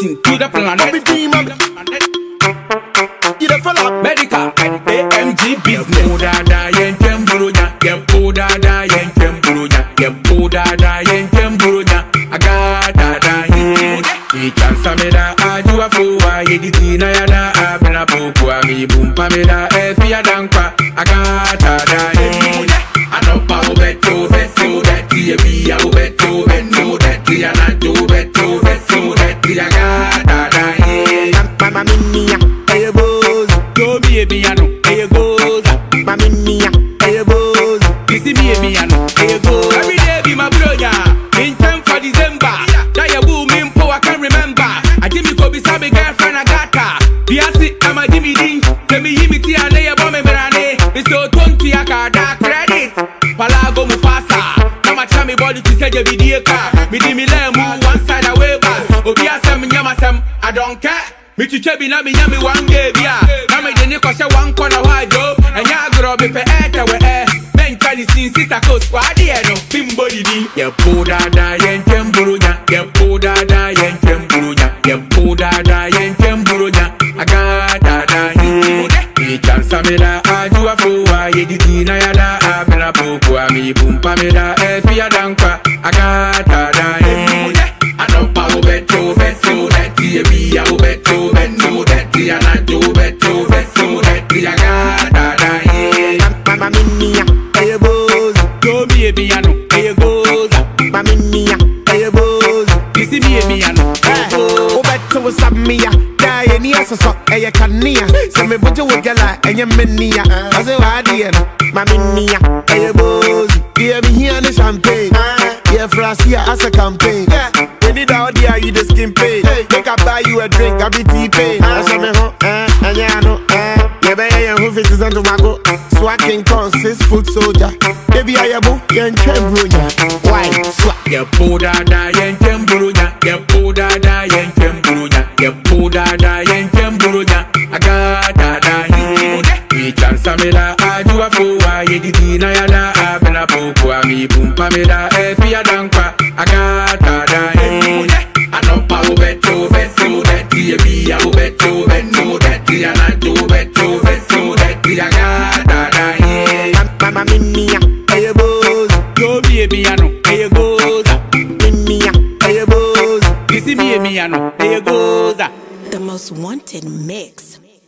connecting to the planet. You the fella Medical AMG business. Dada yenkem burunya, yempo dada yenkem burunya, yempo dada yenkem burunya. Aga dada he chansa meda ajua fuwa yediti na yada abena pokwa mi bumpa meda efi adankwa. Aga dada anopa obeto beto deti ebiya obeto beto deti anato beto beto deti. Aga dada Mama minia Go be a piano, here goes. Maminia, hey boys. You see me a piano, here goes. Every day be my brother. In time for December. That you boom in po, I can't remember. I Jimmy Kobe Sabi girlfriend I got her. Biasi, I'm a Jimmy Ding. Tell me him tea and lay a bomb and brane. It's so 20 I got that credit. Palago Mufasa. Now my chummy body to say you be the car. Me di me lemu one side away back. Obiasem Yamasem, I don't care. Me to chebi na me nyami one baby ya. Na me de ni kwashe one corner wide. And ya grow be pe eta we men kali sin sister ko squad ye no bimbo didi. Ye po dada yenkem burunya, ye po dada yenkem burunya, ye po dada yenkem burunya. Aga dada he chansa meda ajua fuwa yediti na yada abena pokwa mi bumpa meda efi adankwa. Aga dada anopa obeto beto deti ebiya obeto beto deti anato beto beto deti. Aga dada Mama minia, hey boys. go be a piano, here goes. Maminia, hey boys. You see me a piano, here goes. Obeto was a mia. Die ni aso eye kania. Se me bujo wogala enye menia. Ase wadi en. Maminia, hey boys. Yeah me here on the champagne. Yeah Francia as a campaign. When it out there you the skin pay. Make I buy you a drink, I be T-Pain. I say me ho, anya no, yeah be who faces on tobacco. Swacking con 6 foot soldier. Baby I abo, yen chembrunya. Why? Swat. Ye po dada yenkem burunya, ye po dada yenkem burunya, ye po dada yenkem burunya. Aga dada he chansa meda ajua fuwa yediti na yada abena pokwa mi bumpa meda efi adankwa. Aga dada anopa obeto beto deti ebiya obeto beto deti anato beto beto deti. Aga dada Mama minia, hey boys. go be a piano, here goes. Minia, hey boys. You see me a piano, here goes. The most wanted mix.